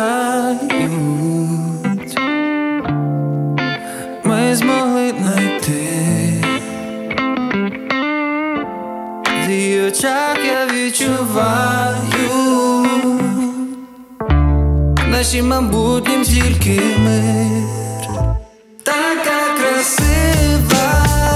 згадають, ми змогли знайти. В її очах я відчуваю нашим майбутнім тільки мир. Така красива,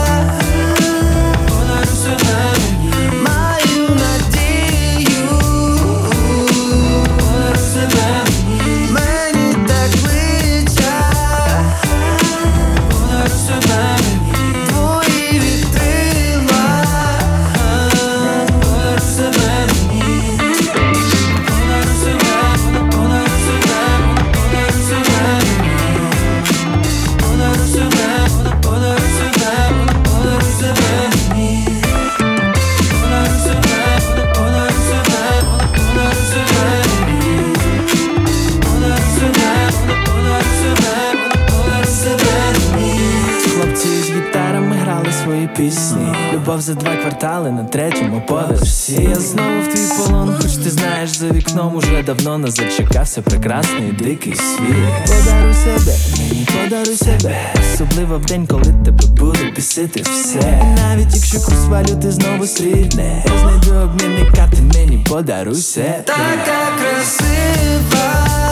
подаруй себе мені, маю надію, подаруй себе мені, мені так личать, подаруй себе мені, твої вітрила, подаруй себе мені, подаруй себе, подаруй себе, подаруй себе мені, подаруй себе, подаруй себе, подаруй себе мені, подаруй себе, подаруй себе, подаруй себе мені, подаруй себе, подаруй себе, подаруй себе мені. Хлопці з гітарами грали свої пісні. Любов за 2 квартали на 3-му поверсі. Я знову в твій полон, хоч ти знаєш, за вікном уже давно нас зачекався прекрасний дикий світ. Подаруй себе, мені подаруй себе, особливо в день, коли тебе буде бісити все. Навіть якщо курс валюти знову срібне, я знайду обмінника, ти мені подаруй себе. Така красива,